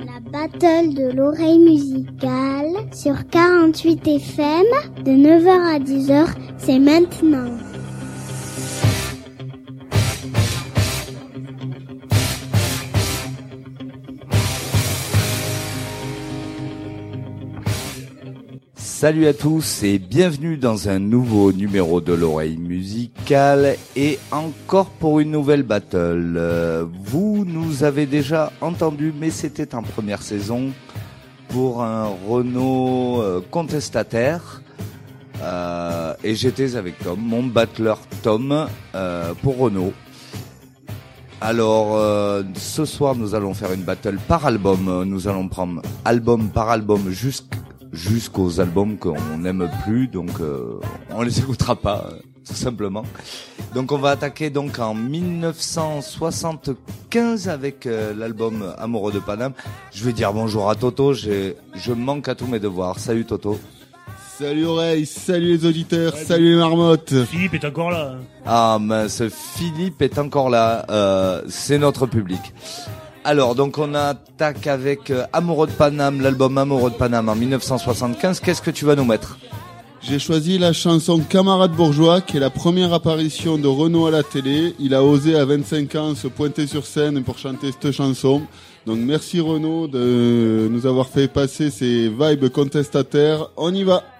La battle de l'oreille musicale sur 48 FM de 9h à 10h, c'est maintenant. Salut à tous et bienvenue dans un nouveau numéro de l'oreille musicale et encore pour une nouvelle battle. Vous nous avez déjà entendu, mais c'était en première saison pour un Renault contestataire et j'étais avec Tom, mon battleur Tom pour Renault. Alors ce soir nous allons faire une battle par album, nous allons prendre album par album jusqu'aux albums qu'on n'aime plus, donc on les écoutera pas, tout simplement. Donc on va attaquer donc en 1975 avec l'album Amoureux de Paname. Je vais dire bonjour à Toto, je manque à tous mes devoirs. Salut Toto. Salut Oreille, salut les auditeurs, salut les marmottes. Philippe est encore là. Ah mince, Philippe est encore là, c'est notre public. Alors, donc on attaque avec Amoureux de Paname, l'album Amoureux de Paname en 1975. Qu'est-ce que tu vas nous mettre ? J'ai choisi la chanson Camarade Bourgeois, qui est la première apparition de Renaud à la télé. Il a osé à 25 ans se pointer sur scène pour chanter cette chanson. Donc merci Renaud de nous avoir fait passer ces vibes contestataires. On y va.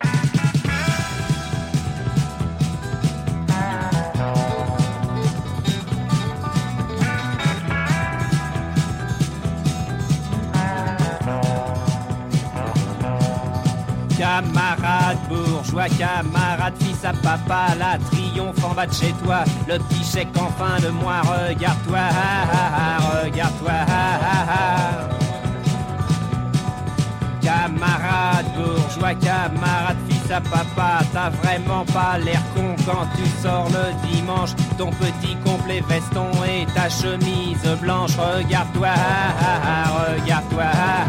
Camarade bourgeois, camarade fils à papa, la triomphe en bas de chez toi, le petit chèque en fin de mois, regarde-toi, regarde-toi. Camarade bourgeois, camarade fils à papa, t'as vraiment pas l'air con quand tu sors le dimanche, ton petit complet veston et ta chemise blanche, regarde-toi, regarde-toi.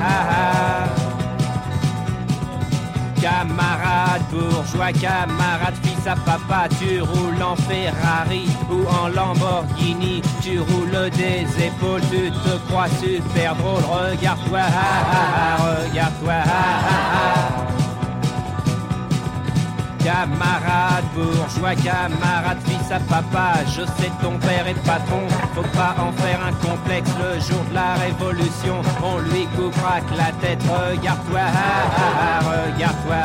Camarade bourgeois, camarade fils à papa, tu roules en Ferrari ou en Lamborghini, tu roules des épaules, tu te crois super drôle, regarde-toi, regarde-toi. Camarade bourgeois, camarade fils à papa, je sais ton père est patron, faut pas en faire un complexe, le jour de la révolution, on lui coupera que la tête, regarde-toi, regarde-toi.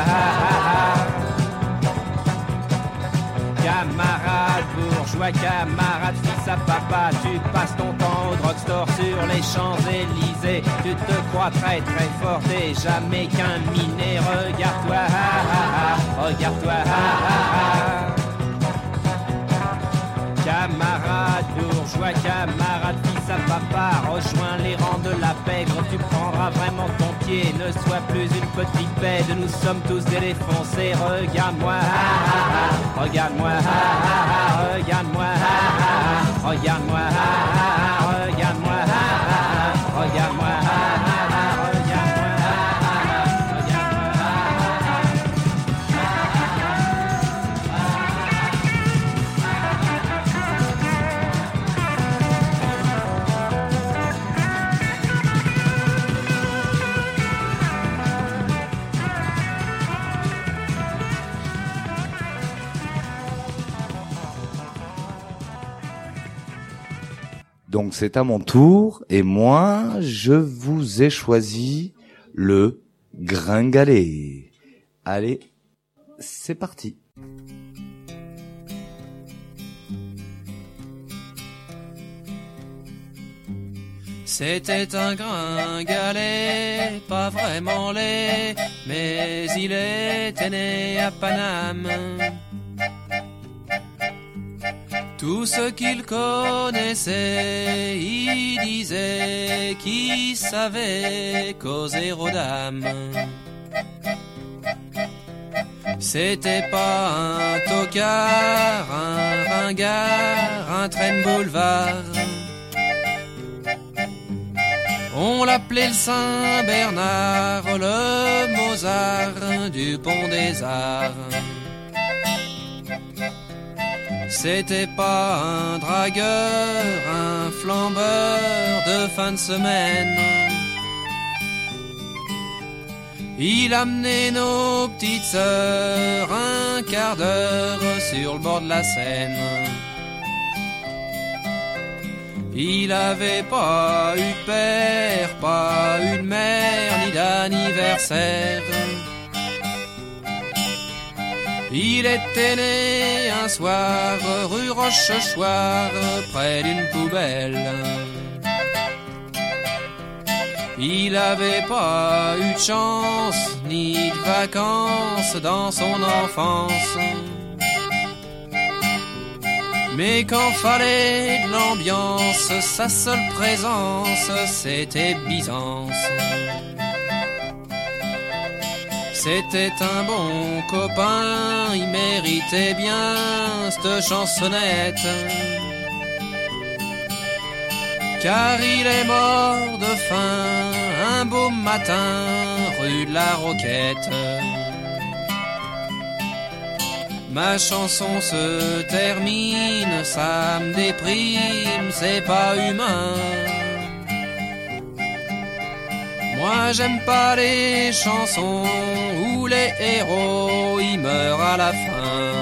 Camarade bourgeois, camarade fils à papa, tu passes ton temps au drugstore sur les Champs-Élysées, tu te crois très très fort, t'es jamais qu'un minet, regarde-toi, regarde-toi. Camarade bourgeois, camarade fils à papa, rejoins les rangs de la pègre, tu prendras vraiment ton pied, ne sois plus une petite bête, nous sommes tous des défoncés, regarde-moi, regarde-moi, regarde-moi, regarde-moi, regarde-moi, regarde-moi. Donc c'est à mon tour et moi je vous ai choisi le Gringalet. Allez, c'est parti. C'était un gringalet, pas vraiment laid, mais il était né à Paname. Tout ce qu'il connaissait, il disait qu'il savait causer aux dames. C'était pas un tocard, un ringard, un train de boulevard. On l'appelait le Saint-Bernard, le Mozart du Pont des Arts. C'était pas un dragueur, un flambeur de fin de semaine. Il amenait nos petites sœurs un quart d'heure sur le bord de la Seine. Il avait pas eu de père, pas eu de mère, ni d'anniversaire. Il était né un soir rue Rochechouart, près d'une poubelle. Il avait pas eu de chance, ni de vacances dans son enfance. Mais quand fallait de l'ambiance, sa seule présence, c'était Byzance. C'était un bon copain, il méritait bien cette chansonnette. Car il est mort de faim un beau matin, rue de la Roquette. Ma chanson se termine, ça me déprime, c'est pas humain. Moi j'aime pas les chansons où les héros ils meurent à la fin.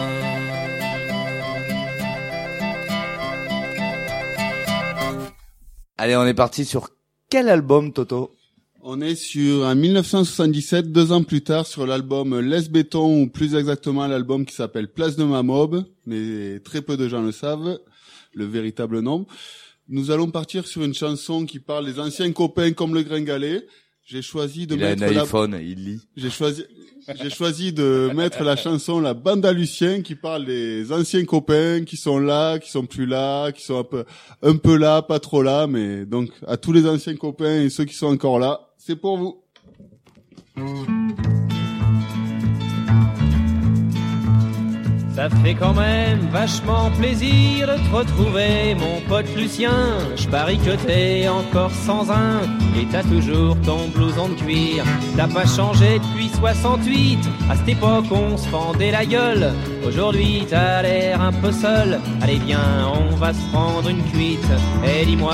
Allez, on est parti sur quel album, Toto? On est sur un 1977, 2 ans plus tard, sur l'album Les Béton, ou plus exactement l'album qui s'appelle Place de ma Mob, mais très peu de gens le savent, le véritable nom. Nous allons partir sur une chanson qui parle des anciens copains comme le Gringalet. J'ai choisi de mettre il lit. J'ai choisi de mettre la chanson La Bande à Lucien qui parle des anciens copains qui sont là, qui sont plus là, qui sont un peu là, pas trop là, mais donc à tous les anciens copains et ceux qui sont encore là, c'est pour vous. Ça fait quand même vachement plaisir de te retrouver, mon pote Lucien. Je parie que t'es encore sans un et t'as toujours ton blouson de cuir. T'as pas changé depuis 68, à cette époque on se fendait la gueule. Aujourd'hui t'as l'air un peu seul, allez viens on va se prendre une cuite. Et dis-moi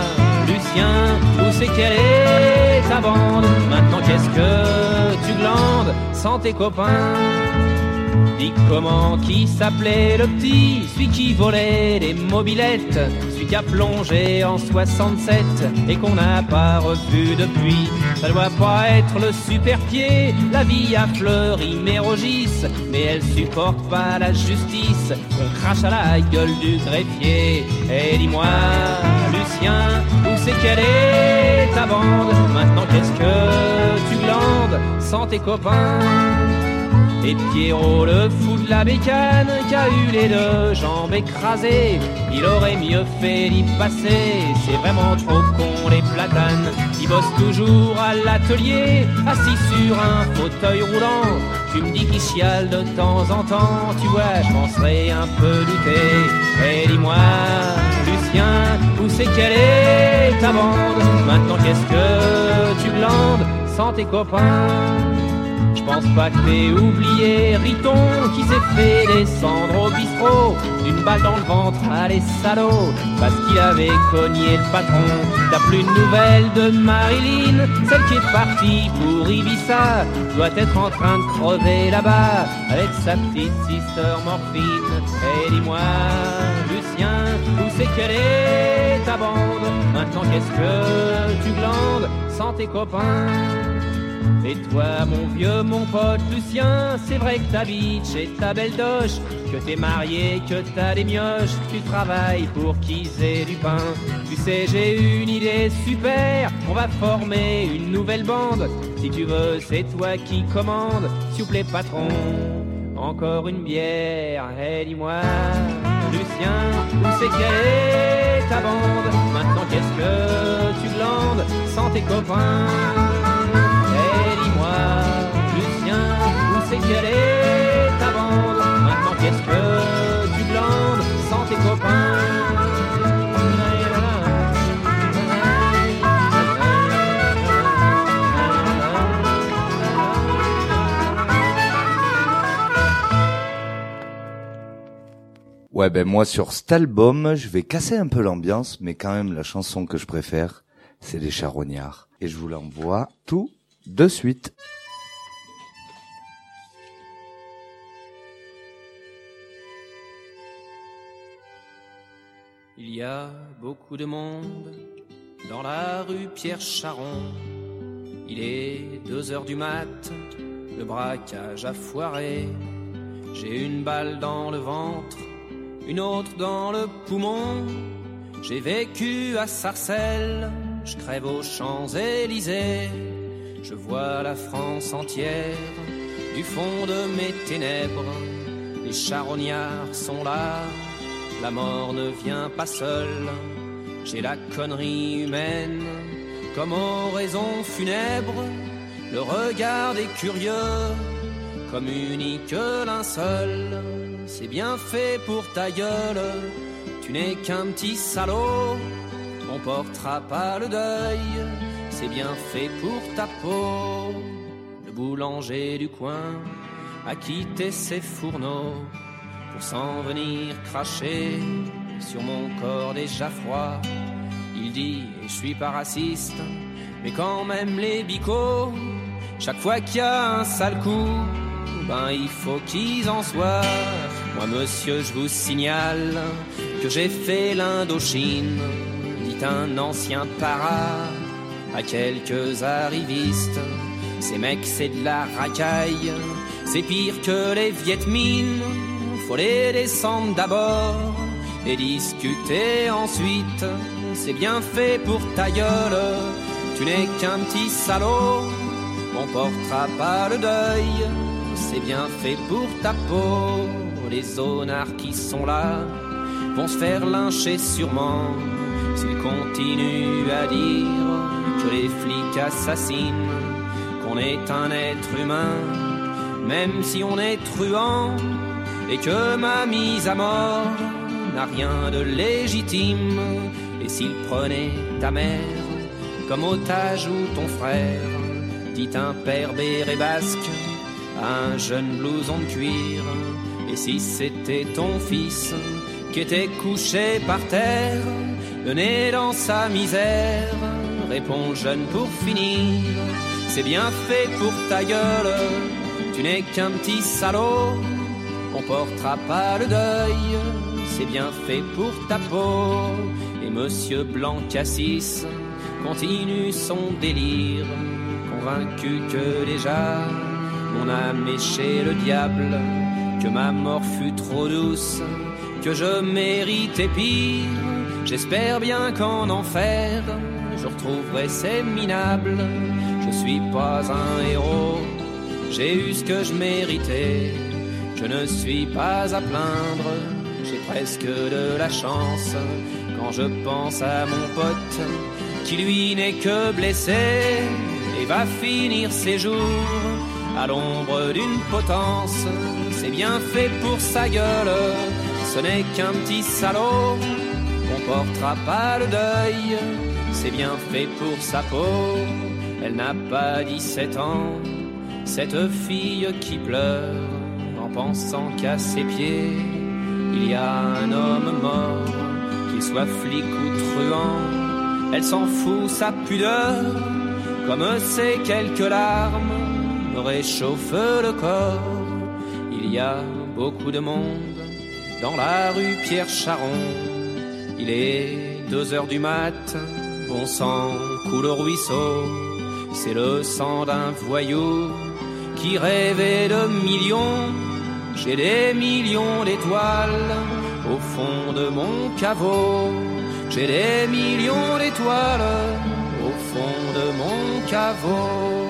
Lucien, où c'est qu'elle est ta bande? Maintenant qu'est-ce que tu glandes sans tes copains? Dis comment qui s'appelait le petit, celui qui volait des mobilettes, celui qui a plongé en 67 et qu'on n'a pas revu depuis. Ça doit pas être le super pied, la vie a fleuri Mérogis, mais elle supporte pas la justice, on crache à la gueule du greffier. Et dis-moi Lucien, où c'est qu'elle est ta bande? Maintenant qu'est-ce que tu glandes sans tes copains? Et Pierrot le fou de la bécane qui a eu les 2 jambes écrasées, il aurait mieux fait d'y passer, c'est vraiment trop con les platanes. Il bosse toujours à l'atelier, assis sur un fauteuil roulant. Tu me dis qu'il chiale de temps en temps, tu vois je m'en serais un peu douté. Et dis-moi Lucien, où c'est qu'elle est ta bande? Maintenant qu'est-ce que tu glandes sans tes copains? Je pense pas que t'aies oublié Riton qui s'est fait descendre au bistrot d'une balle dans le ventre, allez salaud, parce qu'il avait cogné le patron. T'as plus de nouvelles de Marilyn, celle qui est partie pour Ibiza, doit être en train de crever là-bas avec sa petite sister morphine. Et dis-moi Lucien, où c'est qu'elle est ta bande? Maintenant qu'est-ce que tu glandes sans tes copains? Et toi mon vieux, mon pote Lucien, c'est vrai que t'habites chez ta belle doche, que t'es marié, que t'as des mioches, que tu travailles pour qu'ils aient du pain. Tu sais j'ai une idée super, on va former une nouvelle bande. Si tu veux c'est toi qui commandes, s'il vous plaît patron, encore une bière. Et dis-moi Lucien, où c'est qu'elle est ta bande? Maintenant qu'est-ce que tu glandes sans tes copains? Lucien, où c'est qu'elle est ta bande? Maintenant qu'est-ce que tu glandes sans tes copains? Ouais, ben moi sur cet album, je vais casser un peu l'ambiance, mais quand même la chanson que je préfère, c'est Les Charognards. Et je vous l'envoie tout de suite. Il y a beaucoup de monde dans la rue Pierre-Charon. Il est 2h du mat, le braquage a foiré. J'ai une balle dans le ventre, une autre dans le poumon. J'ai vécu à Sarcelles, je crève aux Champs-Élysées. Je vois la France entière du fond de mes ténèbres. Les charognards sont là, la mort ne vient pas seule. J'ai la connerie humaine comme oraison funèbre. Le regard des curieux comme unique linceul. C'est bien fait pour ta gueule, tu n'es qu'un petit salaud. On portera pas le deuil, c'est bien fait pour ta peau. Le boulanger du coin a quitté ses fourneaux pour s'en venir cracher sur mon corps déjà froid. Il dit, et je suis pas raciste, mais quand même les bicots, chaque fois qu'il y a un sale coup, ben il faut qu'ils en soient. Moi monsieur je vous signale que j'ai fait l'Indochine, dit un ancien para à quelques arrivistes. Ces mecs c'est de la racaille, c'est pire que les Viet Minh. Faut les descendre d'abord et discuter ensuite. C'est bien fait pour ta gueule, tu n'es qu'un petit salaud. On portera pas le deuil, c'est bien fait pour ta peau. Les zonards qui sont là vont se faire lyncher sûrement s'ils continuent à dire que les flics assassinent, qu'on est un être humain, même si on est truand, et que ma mise à mort n'a rien de légitime. Et s'ils prenaient ta mère comme otage ou ton frère, dit un père béret basque à un jeune blouson de cuir. Et si c'était ton fils qui était couché par terre, le nez dans sa misère, réponds jeune pour finir. C'est bien fait pour ta gueule, tu n'es qu'un petit salaud. On portera pas le deuil, c'est bien fait pour ta peau. Et monsieur Blanc-Cassis continue son délire, convaincu que déjà mon âme est chez le diable, que ma mort fut trop douce, que je méritais pire. J'espère bien qu'en enfer je retrouverai ces minables. Je suis pas un héros, j'ai eu ce que je méritais. Je ne suis pas à plaindre, j'ai presque de la chance. Quand je pense à mon pote qui lui n'est que blessé et va finir ses jours à l'ombre d'une potence. C'est bien fait pour sa gueule, ce n'est qu'un petit salaud. On portera pas le deuil, c'est bien fait pour sa peau. Elle n'a pas 17 ans, cette fille qui pleure en pensant qu'à ses pieds il y a un homme mort. Qu'il soit flic ou truand, elle s'en fout, sa pudeur, comme ces quelques larmes me réchauffent le corps. Il y a beaucoup de monde dans la rue Pierre-Charon. Il est 2h du mat, bon sang coule au ruisseau. C'est le sang d'un voyou qui rêvait de millions. J'ai des millions d'étoiles au fond de mon caveau. J'ai des millions d'étoiles au fond de mon caveau.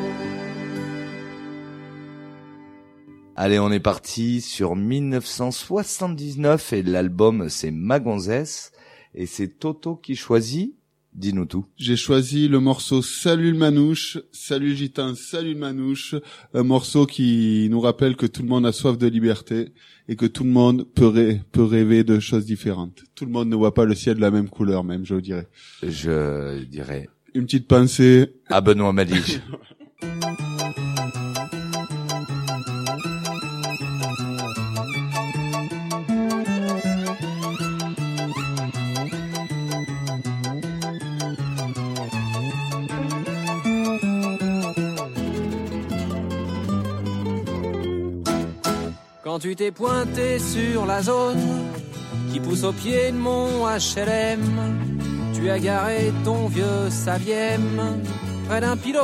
Allez, on est parti sur 1979 et l'album c'est Ma Gonzesse et c'est Toto qui choisit. Dis-nous tout. J'ai choisi le morceau Salut le Manouche, salut le gitan, salut le Manouche, un morceau qui nous rappelle que tout le monde a soif de liberté et que tout le monde peut rêver de choses différentes. Tout le monde ne voit pas le ciel de la même couleur même, je dirais. Je dirais. Une petite pensée à Benoît Madige. Quand tu t'es pointé sur la zone qui pousse au pied de mon HLM. Tu as garé ton vieux Saviem près d'un pylône.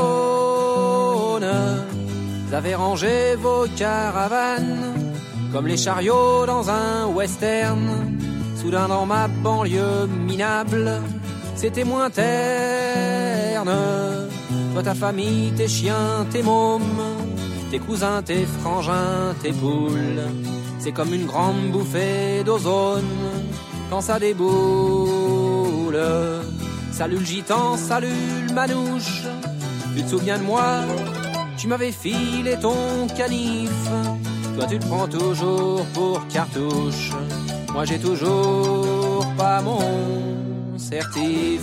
Vous avez rangé vos caravanes comme les chariots dans un western. Soudain dans ma banlieue minable, c'était moins terne. Toi, ta famille, tes chiens, tes mômes, tes cousins, tes frangins, tes poules, c'est comme une grande bouffée d'ozone quand ça déboule. Salut le gitan, salut le manouche, tu te souviens de moi? Tu m'avais filé ton canif. Toi tu te prends toujours pour cartouche, moi j'ai toujours pas mon certif.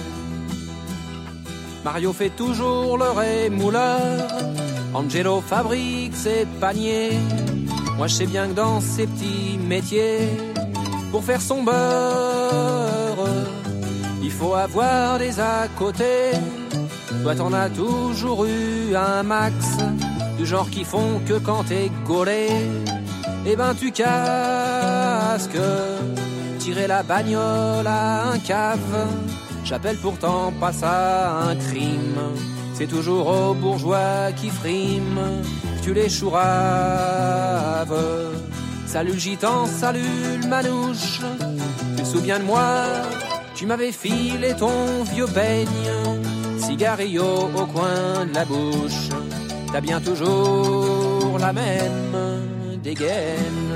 Mario fait toujours le rémouleur, Angelo fabrique ses paniers. Moi je sais bien que dans ces petits métiers, pour faire son beurre, il faut avoir des à côté. Toi t'en as toujours eu un max, du genre qui font que quand t'es gaulé, eh ben tu casques. Tirer la bagnole à un cave, j'appelle pourtant pas ça un crime. C'est toujours aux bourgeois qui friment que tu les chouraves. Salut le gitan, salut le manouche, tu te souviens de moi? Tu m'avais filé ton vieux peigne, cigarillo au coin de la bouche. T'as bien toujours la même dégaine.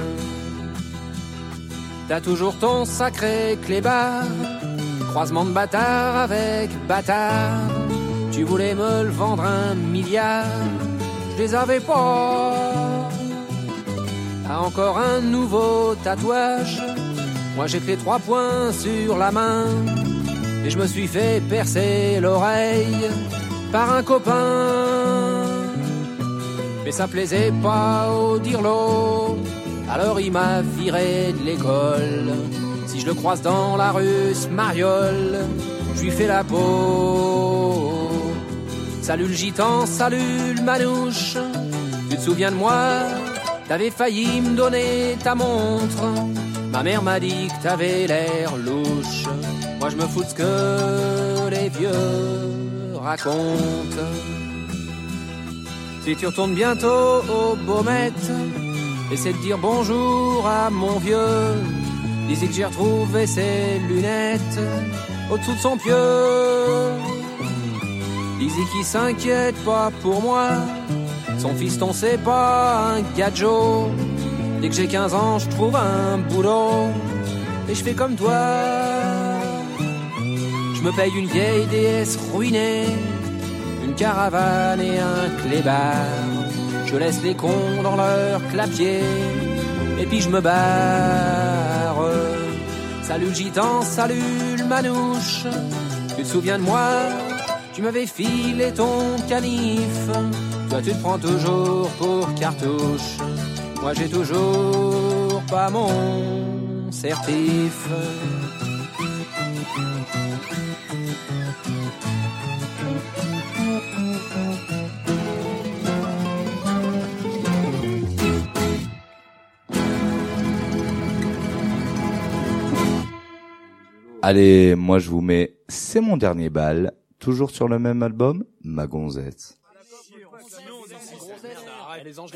T'as toujours ton sacré clébard, croisement de bâtard avec bâtard. Tu voulais me le vendre 1 milliard, je les avais pas. T'as encore un nouveau tatouage, moi j'ai que les 3 points sur la main. Et je me suis fait percer l'oreille par un copain. Mais ça plaisait pas au dirlo, alors il m'a viré de l'école. Si je le croise dans la rue, ce mariole, je lui fais la peau. Salut le gitan, salut le manouche, tu te souviens de moi? T'avais failli me donner ta montre, ma mère m'a dit que t'avais l'air louche. Moi je me fous de ce que les vieux racontent. Si tu retournes bientôt au Baumette, essaie de dire bonjour à mon vieux. Dis-y que j'ai retrouvé ses lunettes au-dessous de son pieu. Dis-y qu'il s'inquiète pas pour moi, son fiston c'est pas un gadjo. Dès que j'ai 15 ans je trouve un boulot et je fais comme toi. Je me paye une vieille DS ruinée, une caravane et un clébard. Je laisse les cons dans leur clapier et puis je me barre. Salut le gitan, salut le manouche, tu te souviens de moi? Tu m'avais filé ton canif. Toi tu te prends toujours pour cartouche, moi j'ai toujours pas mon certif. Allez, moi je vous mets C'est mon dernier bal, toujours sur le même album, Ma gonzesse. Les anges,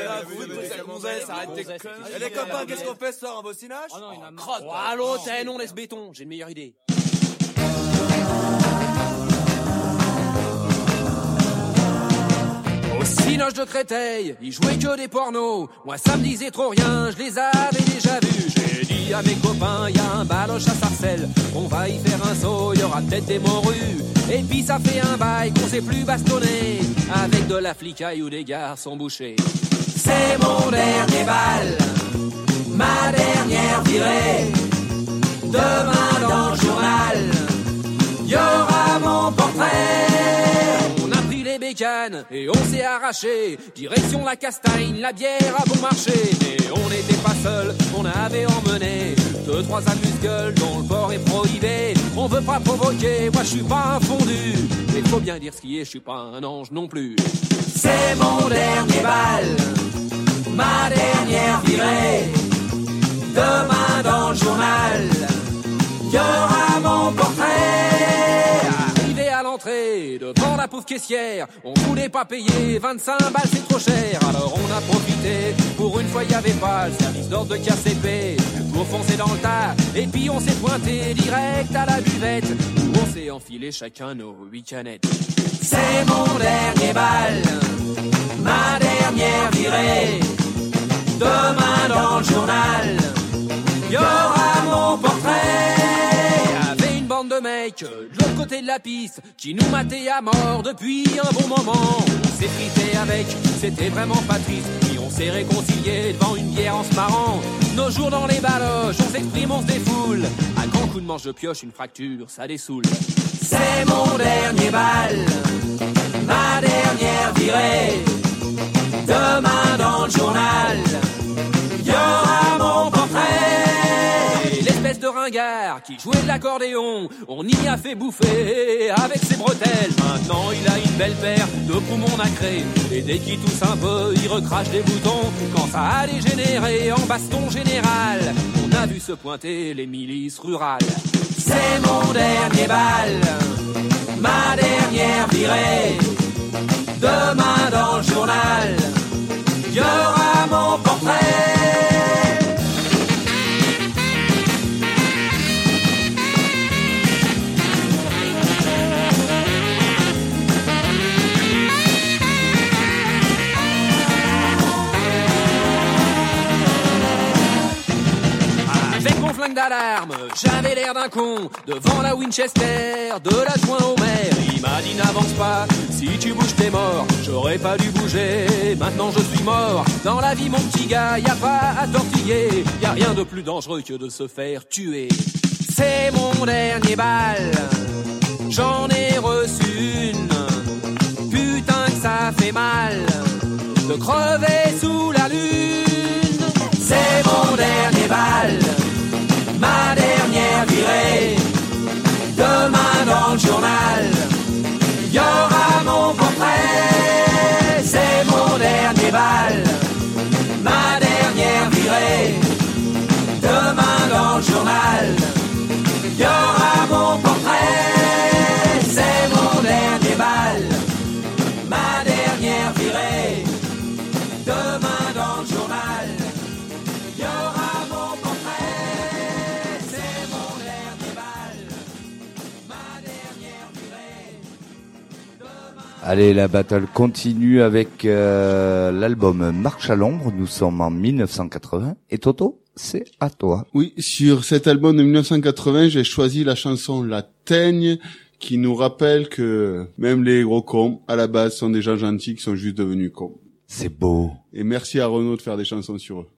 les copains, qu'est-ce qu'on fait ce soir en bossinage? Oh non, il y en a crotte. À l'hôtel, on laisse béton, j'ai une meilleure idée. Au cinoche de Créteil, ils jouaient que des pornos. Moi ça me disait trop rien, je les avais déjà vus. J'ai dit à mes copains, y a un baloche à Sarcelles, on va y faire un saut, y aura peut-être des morues. Et puis ça fait un bail qu'on sait plus bastonner, avec de la flicaille ou des garçons bouchés. C'est mon dernier bal, ma dernière virée. Demain dans le journal, y aura mon portrait. On a pris les bécanes et on s'est arraché, direction la Castagne, la bière a bon marché. Mais on n'était pas seuls, on avait emmené 2-3 amuse-gueules dont le port est prohibé. On veut pas provoquer, moi je suis pas un fondu, mais faut bien dire ce qui est, je suis pas un ange non plus. C'est mon dernier bal, ma dernière virée. Demain dans le journal, y aura mon portrait. Arrivé à l'entrée, devant la pauvre caissière, on voulait pas payer 25 balles, c'est trop cher. Alors on a profité, pour une fois y avait pas le service d'ordre de KCP, pour foncer dans le tas. Et puis on s'est pointé direct à la buvette, où on s'est enfilé chacun nos 8 canettes. C'est mon dernier bal, ma dernière virée. Demain dans le journal, y aura mon portrait. Y'avait une bande de mecs de l'autre côté de la piste qui nous mataient à mort depuis un bon moment. On s'est frité avec, c'était vraiment pas triste. Puis on s'est réconcilié devant une bière en se marrant. Nos jours dans les baloches, on s'exprime, on se défoule. Un grand coup de manche de pioche, une fracture, ça dessoule. C'est mon dernier bal, ma dernière virée. Demain dans le journal, y aura mon portrait. Et l'espèce de ringard qui jouait de l'accordéon, on y a fait bouffer avec ses bretelles. Maintenant il a une belle paire de poumons nacrés, et dès qu'il tousse un peu, il recrache des boutons. Quand ça a dégénéré en baston général, on a vu se pointer les milices rurales. C'est mon dernier bal, ma dernière virée. Demain dans le journal, y aura mon portrait. Avec mon flingue d'alarme, j'avais l'air d'un con devant la Winchester de l'adjoint au maire. Il m'a dit n'avance pas, si tu bouges t'es mort. J'aurais pas dû bouger, maintenant je suis mort. Dans la vie mon petit gars, y a pas à tortiller. Y a rien de plus dangereux que de se faire tuer. C'est mon dernier bal, j'en ai reçu une. Putain que ça fait mal de crever sous la lune. C'est mon dernier bal, ma dernière virée. Demain dans le journal, y aura mon portrait. C'est mon dernier bal, ma dernière virée. Demain dans le journal, y aura mon portrait. C'est mon dernier bal, ma dernière virée. Demain dans le journal, y aura mon portrait. C'est mon dernier bal, ma dernière virée. Allez, la battle continue avec l'album Marche à l'ombre. Nous sommes en 1980. Et Toto, c'est à toi. Oui, sur cet album de 1980, j'ai choisi la chanson La Teigne, qui nous rappelle que même les gros cons, à la base, sont des gens gentils qui sont juste devenus cons. C'est beau. Et merci à Renaud de faire des chansons sur eux.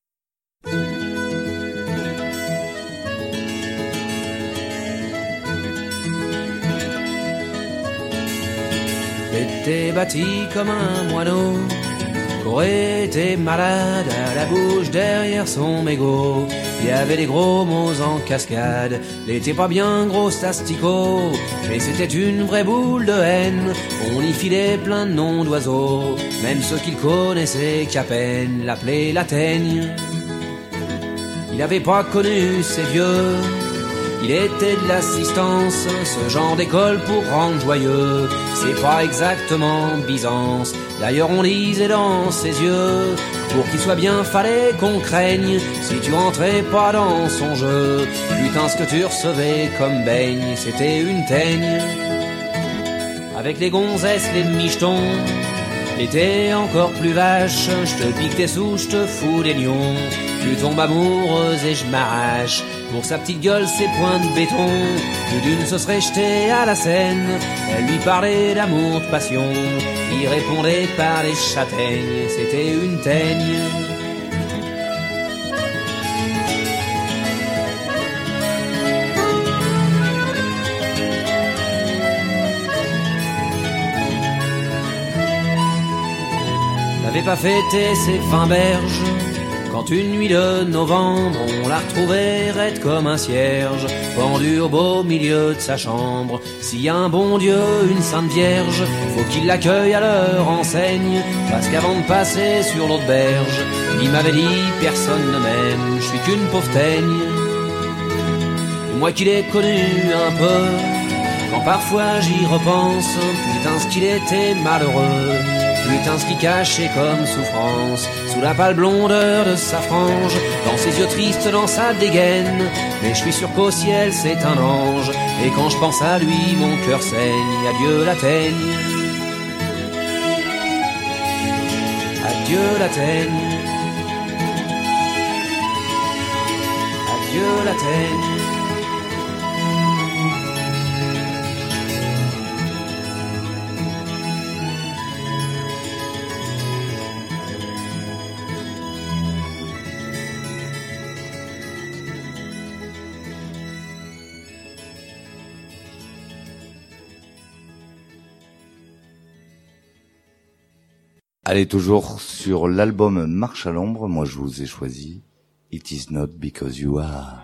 Était bâti comme un moineau, qu'aurait été malade à la bouche derrière son mégot. Il y avait des gros mots en cascade, n'était pas bien gros asticot, mais c'était une vraie boule de haine. On y filait plein de noms d'oiseaux, même ceux qu'il connaissait qu'à peine l'appelaient la teigne. Il n'avait pas connu ses vieux, il était de l'assistance, ce genre d'école pour rendre joyeux. C'est pas exactement Byzance, d'ailleurs on lisait dans ses yeux. Pour qu'il soit bien fallait qu'on craigne, si tu rentrais pas dans son jeu. Putain ce que tu recevais comme baigne, c'était une teigne. Avec les gonzesses, les michetons, l'été encore plus vache. Je te pique tes sous, je te fous des lions. Tu tombes amoureuse et je m'arrache. Pour sa petite gueule, ses poings de béton, plus d'une se serait jetée à la scène. Elle lui parlait d'amour, de passion, il répondait par les châtaignes. C'était une teigne. N'avait pas fêté ses 20 berges, Quand une nuit de novembre, on l'a retrouvée raide comme un cierge, pendue au beau milieu de sa chambre. S'il y a un bon Dieu, une sainte vierge, faut qu'il l'accueille à leur enseigne, parce qu'avant de passer sur l'autre berge, il m'avait dit personne ne m'aime, je suis qu'une pauvre teigne. Et moi qui l'ai connu un peu, quand parfois j'y repense, putain ce qu'il était malheureux, putain ce qu'il cachait comme souffrance, sous la pâle blondeur de sa frange, dans ses yeux tristes, dans sa dégaine. Mais je suis sûr qu'au ciel c'est un ange, et quand je pense à lui mon cœur saigne. Adieu la teigne, adieu la teigne, adieu la teigne. Allez, toujours sur l'album Marche à l'ombre, moi je vous ai choisi It Is Not Because You Are.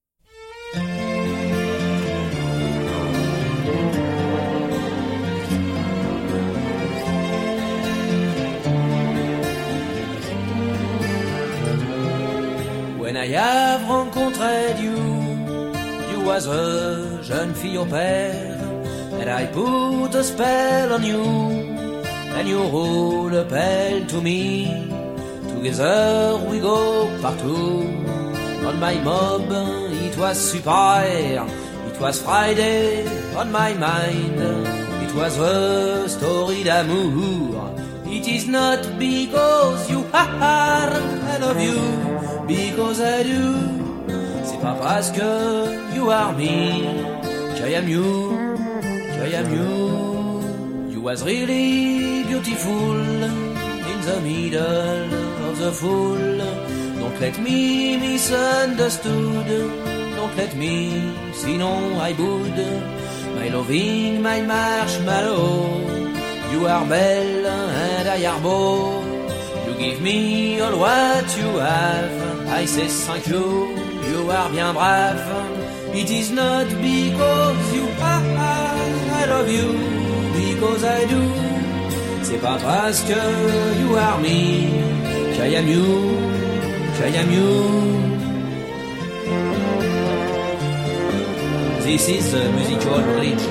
When I have rencontré you, you was a jeune fille au père, and I put a spell on you. And you hold a bell to me. Together we go partout. On my mob, it was super. It was Friday on my mind. It was a story d'amour. It is not because you are, I love you, because I do. C'est pas parce que you are me, I am you, I am you. You was really beautiful in the middle of the fool. Don't let me misunderstood. Don't let me, sinon I would. My loving, my marshmallow. You are belle and I are beau. You give me all what you have. I say thank you, you are bien brave. It is not because you are, I love you, because I do. C'est pas parce que you are me, I am you, I am you. This is the musical religion.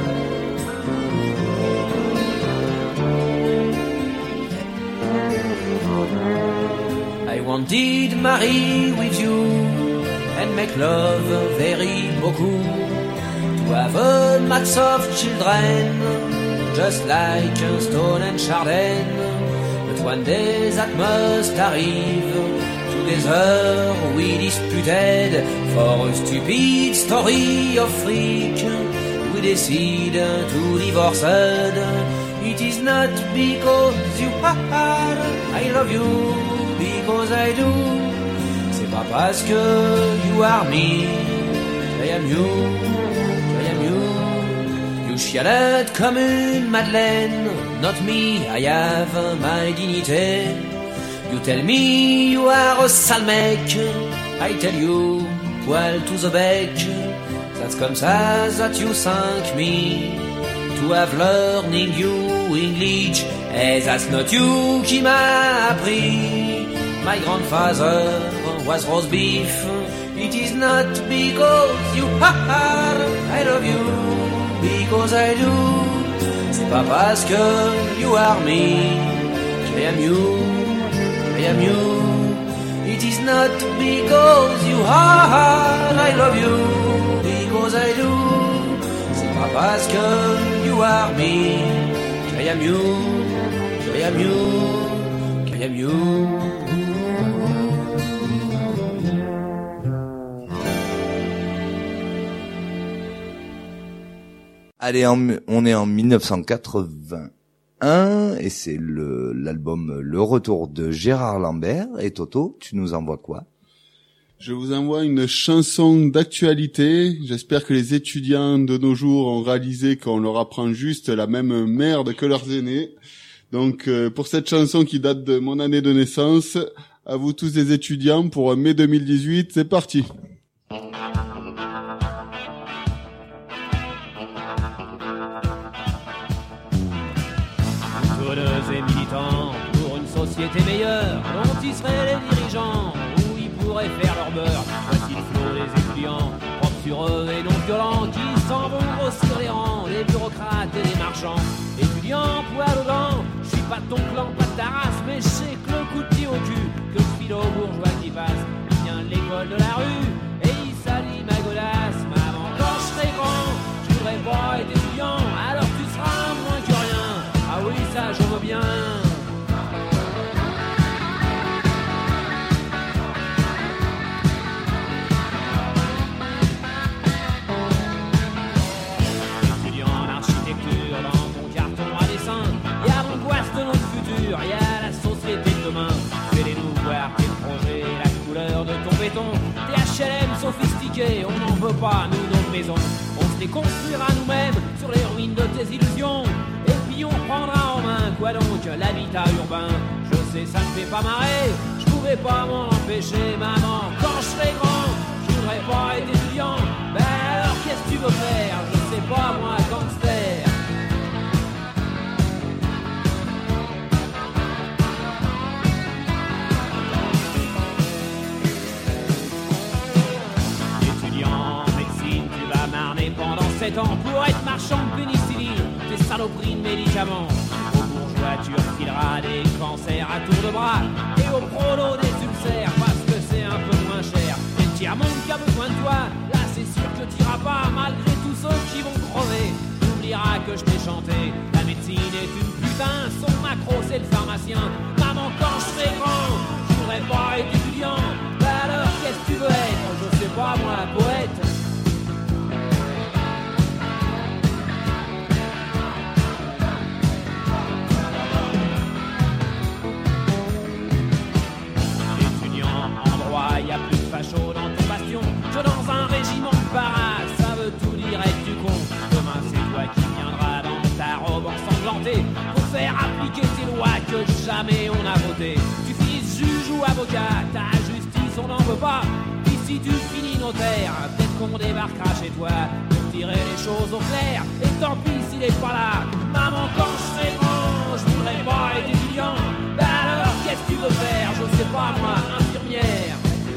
I wanted marry with you and make love very beaucoup, to have a mass of children, just like Stone and Chardin. But one day that must arrive. Together we disputed for a stupid story of freak. We decide to divorce. It is not because you are, I love you, because I do. C'est pas parce que you are me, I am you, I am you. You chialette comme une madeleine, not me, I have my dignité. You tell me you are a sale mec, I tell you, poil to the bec. That's comme ça that you thank me, to have learning you English. Et that's not you qui m'a appris. My grandfather was roast beef. It is not because you are, I love you, because I do. C'est pas parce que you are me, I am you, I am you. It is not because you are, I love you, because I do. C'est pas parce que you are me, I am you, I am you, I am you. Allez, on est en 1981 et c'est l'album Le Retour de Gérard Lambert. Et Toto, tu nous envoies quoi? Je vous envoie une chanson d'actualité. J'espère que les étudiants de nos jours ont réalisé qu'on leur apprend juste la même merde que leurs aînés. Donc pour cette chanson qui date de mon année de naissance, À vous tous les étudiants pour mai 2018, c'est parti. Et militants pour une société meilleure dont ils seraient les dirigeants, où ils pourraient faire leur beurre. Voici le flot des étudiants, propres sur eux et non violents, qui s'en vont grossir les rangs, les bureaucrates et les marchands. Étudiants, poil aux dents, je suis pas de ton clan, pas de ta race, mais je sais que le coup de pied au cul, que le philo bourgeois qui passe, il vient de l'école de la rue et il salit ma godasse. Maman, quand je serai grand, je voudrais pas être étudiant, alors tu seras moins que rien. Ah oui, ça je veux bien. Étudiant en architecture dans ton carton à dessin, y a l'angoisse de notre futur, y a la société de demain. Fais-les-nous voir tes projets, la couleur de ton béton, des HLM sophistiqués, on n'en veut pas, nous, nos maisons. On se les construira nous-mêmes sur les ruines de tes illusions. On prendra en main, quoi donc, l'habitat urbain. Je sais, ça me fait pas marrer, je pouvais pas m'en empêcher, maman. Quand je serai grand, je voudrais pas être étudiant. Ben alors, qu'est-ce que tu veux faire? Je sais pas, moi, gangster. Étudiant en médecine, tu vas marner pendant 7 ans pour être marchand de pénicilline. Des saloperies de médicaments. Aux bourgeois tu refileras des cancers à tour de bras, et aux prolos des ulcères, parce que c'est un peu moins cher. Et le tiers-monde qui a besoin de toi, là c'est sûr que t'iras pas, malgré tous ceux qui vont crever. T'oublieras que je t'ai chanté, la médecine est une putain, son macro c'est le pharmacien. Maman, quand je serai grand, je voudrais pas être étudiant. Bah alors qu'est-ce que tu veux être? Je sais pas moi, poète. Chaud dans ton bastion, que dans un régiment de para, ça veut tout dire être du con. Demain c'est toi qui viendras dans ta robe ensanglantée pour faire appliquer tes lois que jamais on a votées. Tu finis juge ou avocat, ta justice on n'en veut pas. Puis si tu finis notaire, peut-être qu'on débarquera chez toi pour tirer les choses au clair. Et tant pis s'il est pas là. Maman, quand je serai grand, je voudrais pas être étudiant. Ben alors qu'est-ce que tu veux faire? Je sais pas moi, infirmière.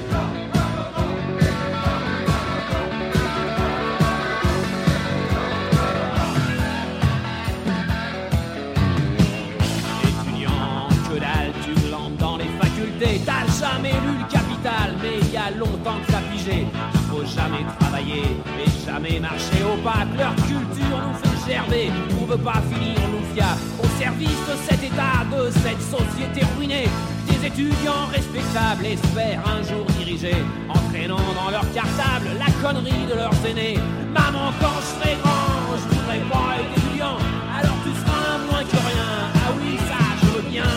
T'as jamais lu le Capital, mais il y a longtemps que ça figé. Il faut jamais travailler et jamais marcher au pas. Leur culture nous fait gerber, on veut pas finir l'oufia au service de cet état, de cette société ruinée. Des étudiants respectables espèrent un jour diriger, entraînant dans leur cartable la connerie de leurs aînés. Maman, quand je serai grand, je voudrais pas être étudiant, alors tu seras moins que rien. Ah oui, ça je veux bien.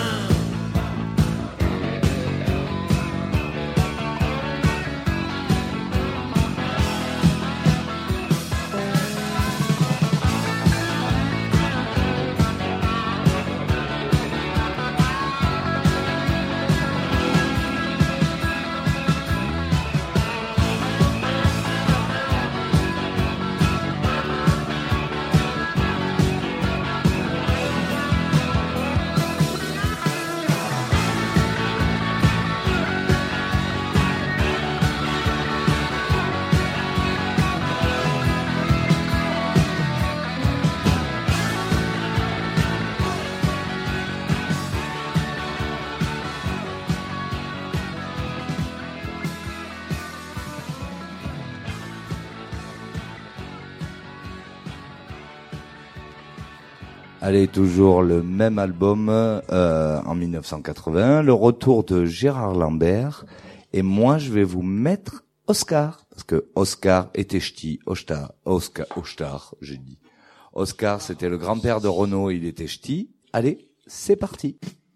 Allez, toujours le même album en 1980, le retour de Gérard Lambert. Et moi, je vais vous mettre Oscar, parce que Oscar était ch'ti, Oscar, j'ai dit. Oscar, c'était le grand-père de Renaud, il était ch'ti. Allez, c'est parti.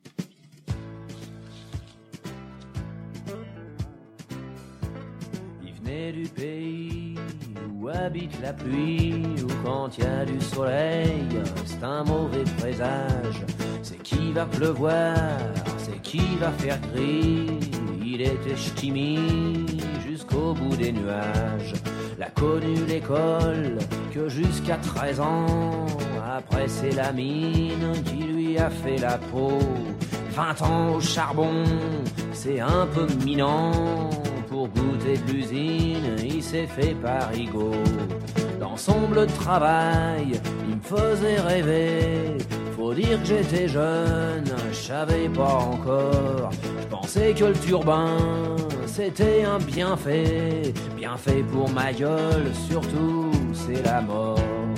Il venait du pays où habite la pluie, où quand il y a du soleil, c'est un mauvais présage, c'est qu'il va pleuvoir, c'est qui va faire gris. Il était ch'timi jusqu'au bout des nuages. L'a connu l'école que jusqu'à 13 ans. Après c'est la mine qui lui a fait la peau. 20 ans au charbon, c'est un peu minant. Pour goûter de l'usine, il s'est fait parigot. Dans son bleu de travail, il me faisait rêver. Faut dire que j'étais jeune, je savais pas encore. Je pensais que le turbin, c'était un bienfait. Bienfait pour ma gueule, surtout, c'est la mort.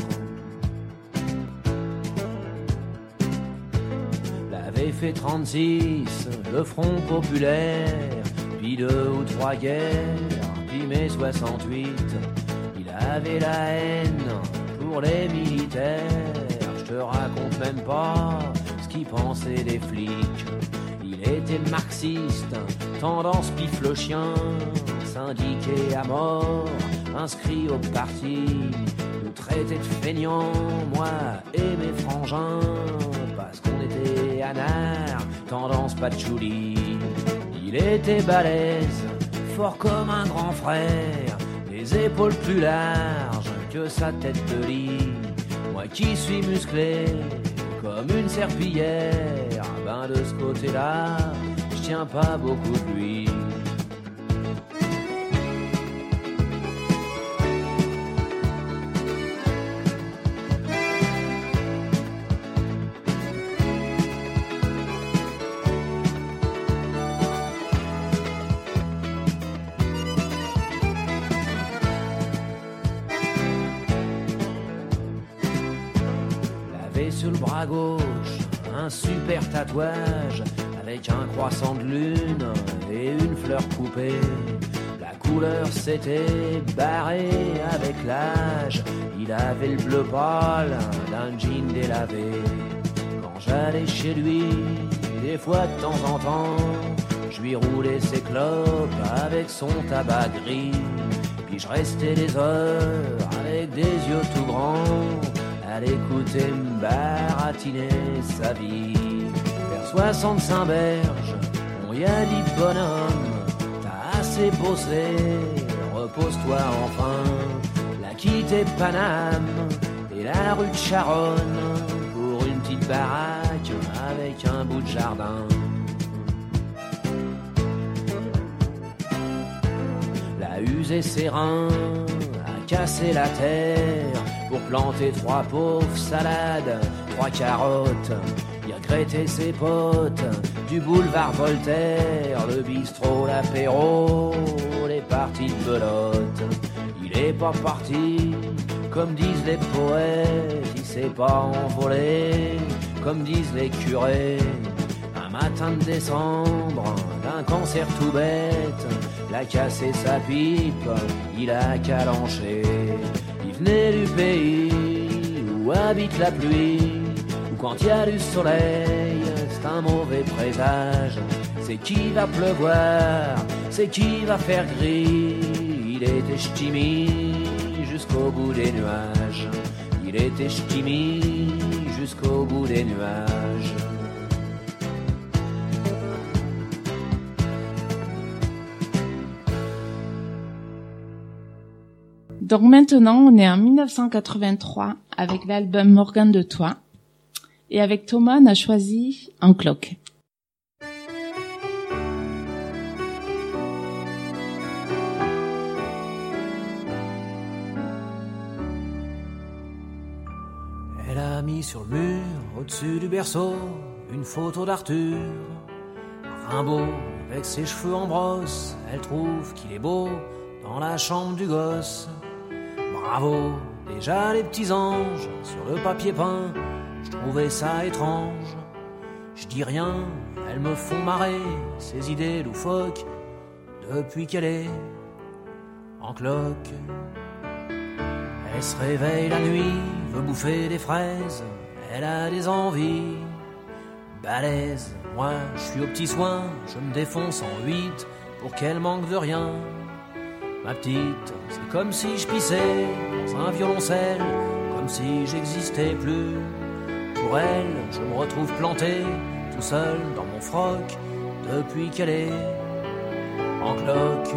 L'avait fait 36, le Front populaire. Puis 2 ou 3 guerres, puis mai 68. Il avait la haine pour les militaires. Je te raconte même pas ce qu'il pensait des flics. Il était marxiste, tendance pif le chien. Syndiqué à mort, inscrit au parti. Nous traitait de feignants, moi et mes frangins. Parce qu'on était anard, tendance patchouli. Il était balèze, fort comme un grand frère, les épaules plus larges que sa tête de lit. Moi qui suis musclé comme une serpillière, ben de ce côté-là, je tiens pas beaucoup de lui. Sur le bras gauche, un super tatouage avec un croissant de lune et une fleur coupée. La couleur s'était barrée avec l'âge. Il avait le bleu pâle d'un jean délavé. Quand j'allais chez lui, des fois de temps en temps, je lui roulais ses clopes avec son tabac gris. Puis je restais des heures avec des yeux tout grands à l'écouter me baratiner sa vie. Vers 65 berges, on y a dit bonhomme, t'as assez bossé, repose-toi enfin. La quitter Paname et la rue de Charonne pour une petite baraque avec un bout de jardin. La usé ses reins, a cassé la terre pour planter 3 pauvres salades, 3 carottes. Il regrettait ses potes du boulevard Voltaire, le bistrot, l'apéro, les parties de belote. Il est pas parti, comme disent les poètes, il s'est pas envolé, comme disent les curés. Un matin de décembre, d'un cancer tout bête, il a cassé sa pipe, il a calanché. Il venait du pays où habite la pluie, où quand il y a du soleil, c'est un mauvais présage. C'est qui va pleuvoir, c'est qui va faire gris. Il était ch'timi jusqu'au bout des nuages. Il était ch'timi jusqu'au bout des nuages. Donc maintenant, on est en 1983 avec l'album Morgane de Toi. Et avec Thomas, on a choisi Un cloque. Elle a mis sur le mur, au-dessus du berceau, une photo d'Arthur. Rimbaud, avec ses cheveux en brosse, elle trouve qu'il est beau dans la chambre du gosse. Bravo, déjà les petits anges sur le papier peint, je trouvais ça étrange. Je dis rien, elles me font marrer, ces idées loufoques, depuis qu'elle est en cloque. Elle se réveille la nuit, veut bouffer des fraises, elle a des envies balèzes. Moi, je suis aux petits soins, je me défonce en 8 pour qu'elle manque de rien. Ma petite, c'est comme si je pissais dans un violoncelle, comme si j'existais plus. Pour elle, je me retrouve planté tout seul dans mon froc, depuis qu'elle est en cloque.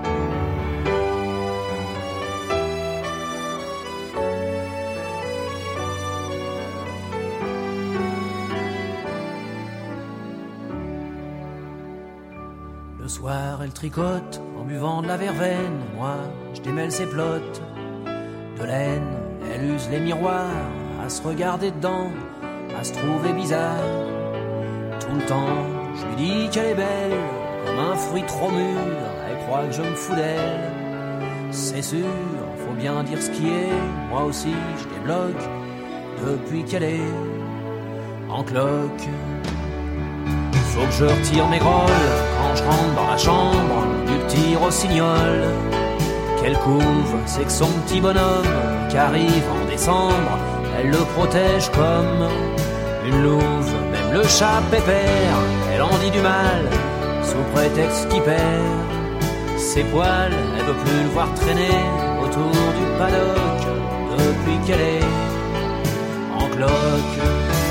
Le soir, elle tricote en buvant de la verveine. Moi, je démêle ses plottes de laine. Elle use les miroirs à se regarder dedans, à se trouver bizarre. Tout le temps, je lui dis qu'elle est belle, comme un fruit trop mûr. Elle croit que je me fous d'elle. C'est sûr, faut bien dire ce qui est. Moi aussi, je débloque depuis qu'elle est en cloque. Faut que je retire mes grolles quand je rentre dans la chambre du petit rossignol. Qu'elle couve, c'est que son petit bonhomme qui arrive en décembre, elle le protège comme une louve. Même le chat pépère, elle en dit du mal sous prétexte qu'il perd ses poils. Elle veut plus le voir traîner autour du paddock depuis qu'elle est en cloque.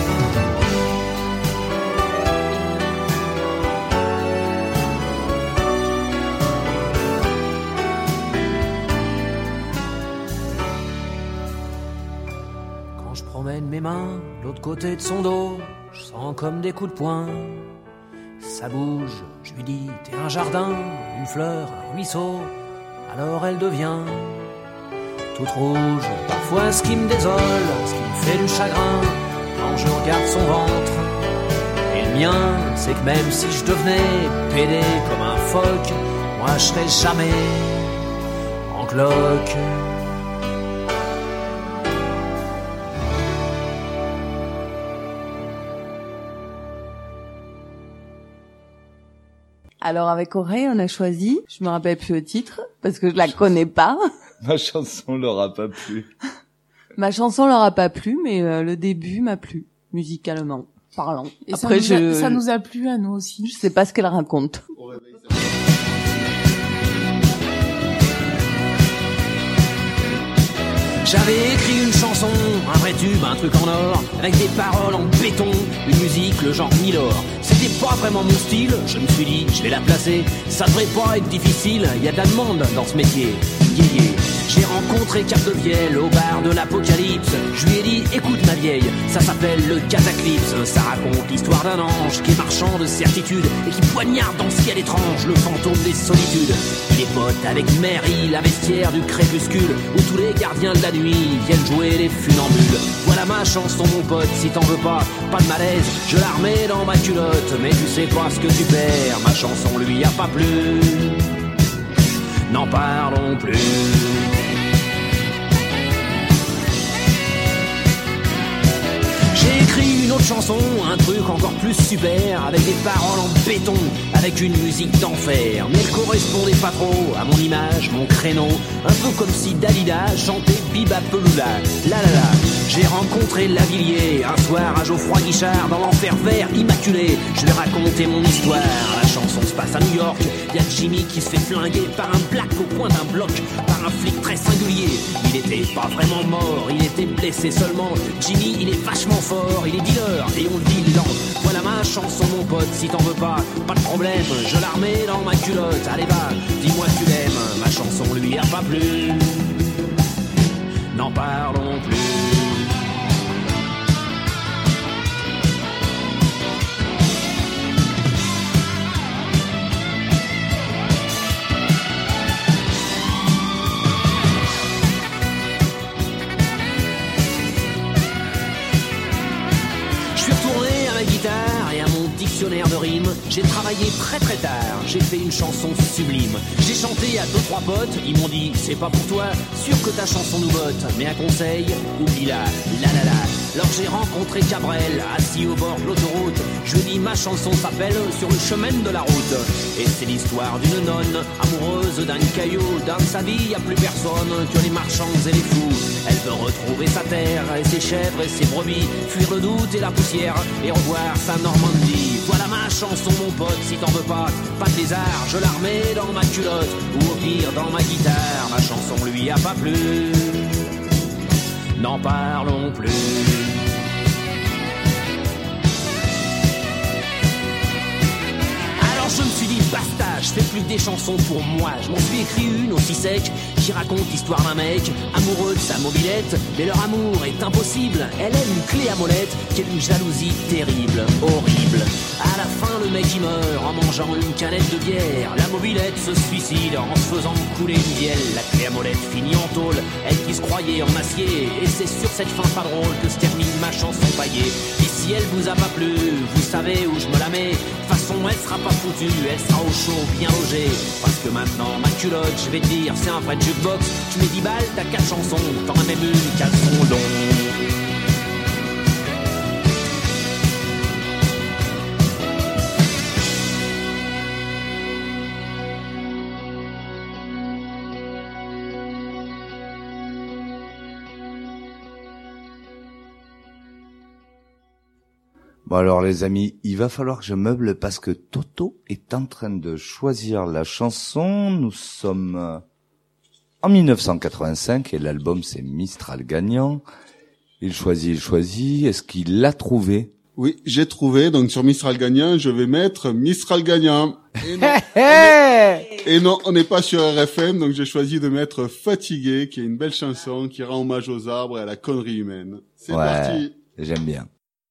Mes mains, de l'autre côté de son dos, je sens comme des coups de poing. Ça bouge, je lui dis, t'es un jardin, une fleur, un ruisseau. Alors elle devient toute rouge. Parfois ce qui me désole, ce qui me fait du chagrin, quand je regarde son ventre et le mien, c'est que même si je devenais pédé comme un phoque, moi je serais jamais en cloque. Alors avec Auré, on a choisi, je me rappelle plus le titre, parce que je la connais pas. Ma chanson leur a pas plu. Ma chanson leur a pas plu, mais le début m'a plu, musicalement parlant. Et après, ça nous a plu à nous aussi. Je sais pas ce qu'elle raconte. J'avais écrit une chanson, un vrai tube, un truc en or, avec des paroles en béton, une musique, le genre Milor. C'était pas vraiment mon style, je me suis dit, je vais la placer, ça devrait pas être difficile, y a de la demande dans ce métier. Yeah, yeah. J'ai rencontré Capdevielle au bar de l'Apocalypse. Je lui ai dit, écoute ma vieille, ça s'appelle le Cataclysme. Ça raconte l'histoire d'un ange qui est marchand de certitude et qui poignarde dans le ciel étrange le fantôme des solitudes. Il est pote avec Mary, la vestiaire du crépuscule, où tous les gardiens de la nuit viennent jouer les funambules. Voilà ma chanson mon pote, si t'en veux pas de malaise, je la remets dans ma culotte. Mais tu sais pas ce que tu perds, ma chanson lui a pas plu. N'en parlons plus. J'ai écrit une autre chanson, un truc encore plus super, avec des paroles en béton, avec une musique d'enfer. Mais elle correspondait pas trop à mon image, mon créneau. Un peu comme si Dalida chantait Biba Peloula. La la la. J'ai rencontré Lavillier un soir à Geoffroy Guichard dans l'enfer vert immaculé. Je lui ai raconté mon histoire. La chanson se passe à New York. Y a Jimmy qui se fait flinguer par un black au coin d'un bloc, par un flic très singulier. Il était pas vraiment mort, il était blessé seulement. Jimmy, il est vachement fort, il est dealer et on le dit lent. Voilà ma chanson mon pote, si t'en veux pas de problème, je la remets dans ma culotte. Allez va, dis-moi que tu l'aimes, ma chanson lui a pas plu. N'en parlons plus. De rimes, j'ai travaillé très très tard, j'ai fait une chanson sublime. J'ai chanté à 2-3 potes, ils m'ont dit c'est pas pour toi, sûr que ta chanson nous botte, mais un conseil, oublie-la, la la la. Alors j'ai rencontré Cabrel, assis au bord de l'autoroute. Je lui ai dit ma chanson s'appelle Sur le chemin de la route. Et c'est l'histoire d'une nonne, amoureuse d'un caillou. Dans sa vie y a plus personne que les marchands et les fous. Elle veut retrouver sa terre et ses chèvres et ses brebis, fuir le doute et la poussière et revoir sa Normandie. Voilà ma chanson mon pote, si t'en veux pas de lézard, je la remets dans ma culotte ou au pire dans ma guitare. Ma chanson lui a pas plu, n'en parlons plus. je fais plus que des chansons pour moi. Je m'en suis écrit une aussi sec qui raconte l'histoire d'un mec amoureux de sa mobilette. Mais leur amour est impossible. Elle aime une clé à molette qui est d'une jalousie terrible, horrible. À la fin, le mec il meurt en mangeant une canette de bière. La mobilette se suicide en se faisant couler une bielle. La clé à molette finit en tôle, elle qui se croyait en acier. Et c'est sur cette fin pas drôle que se termine ma chanson paillée. Et si elle vous a pas plu, vous savez où je me la mets. De toute façon, elle sera pas foutue, elle sera au chaud, bien logée. Parce que maintenant, ma culotte, je vais te dire, c'est un vrai jukebox. Tu mets 10 balles, t'as 4 chansons, t'en as même une caleçon long. Bon alors les amis, il va falloir que je meuble parce que Toto est en train de choisir la chanson. Nous sommes en 1985 et l'album c'est Mistral Gagnant. Il choisit. Est-ce qu'il l'a trouvé? Oui, j'ai trouvé. Donc sur Mistral Gagnant, je vais mettre Mistral Gagnant. Et non, on n'est pas sur RFM, donc j'ai choisi de mettre Fatigué, qui est une belle chanson qui rend hommage aux arbres et à la connerie humaine. C'est parti. J'aime bien.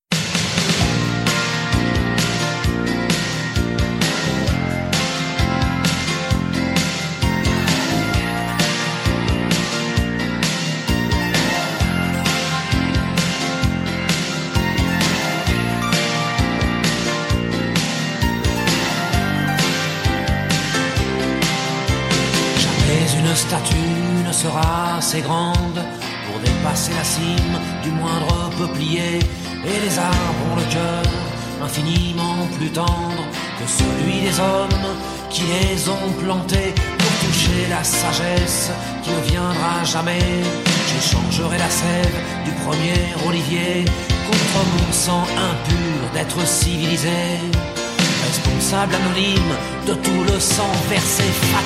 Une statue ne sera assez grande pour dépasser la cime du moindre peuplier. Et les arbres ont le cœur infiniment plus tendre que celui des hommes qui les ont plantés. Pour toucher la sagesse qui ne viendra jamais, j'échangerai la sève du premier olivier contre mon sang impur d'être civilisé. Responsable anonyme de tout le sang versé,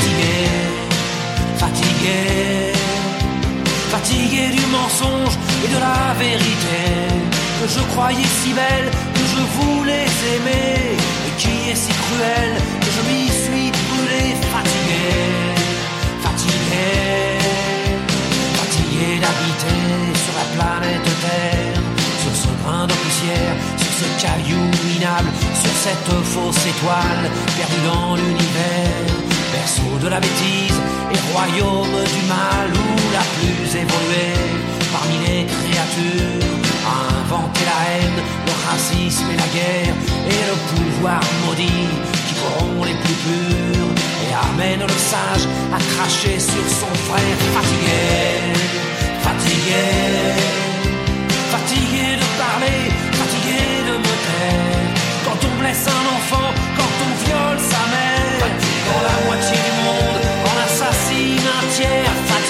fatigué du mensonge et de la vérité que je croyais si belle, que je voulais aimer et qui est si cruelle que je m'y suis brûlé. Fatigué d'habiter sur la planète Terre, sur ce grain de poussière, sur ce caillou minable, sur cette fausse étoile perdue dans l'univers. Berceau de la bêtise et royaume du mal où la plus évoluée parmi les créatures a inventé la haine, le racisme et la guerre et le pouvoir maudit qui corrompt les plus purs et amène le sage à cracher sur son frère. Fatigué de parler, fatigué de me taire. Quand on blesse un enfant, quand on viole sa mère, quand la moitié du monde en assassine un tiers.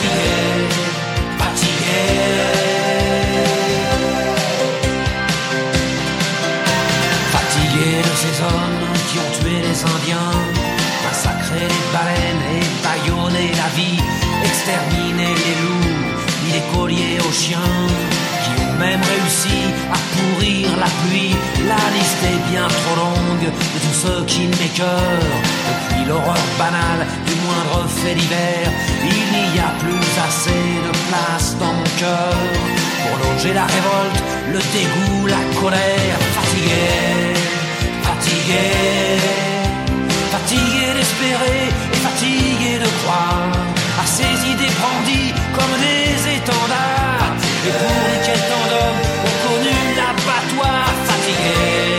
Fatigué de ces hommes qui ont tué les Indiens, massacré les baleines et bâillonné la vie, exterminé les loups, mis les colliers aux chiens, qui ont même réussi à pourrir la pluie. La liste est bien trop longue de tous ceux qui m'écœurent. Depuis l'horreur banale du moindre fait divers, il n'y a plus assez de place dans mon cœur pour loger la révolte, le dégoût, la colère. Fatigué d'espérer et fatigué de croire à ces idées brandies comme des étendards. Et pour lesquels tant d'hommes ont connu l'abattoir. Fatigué.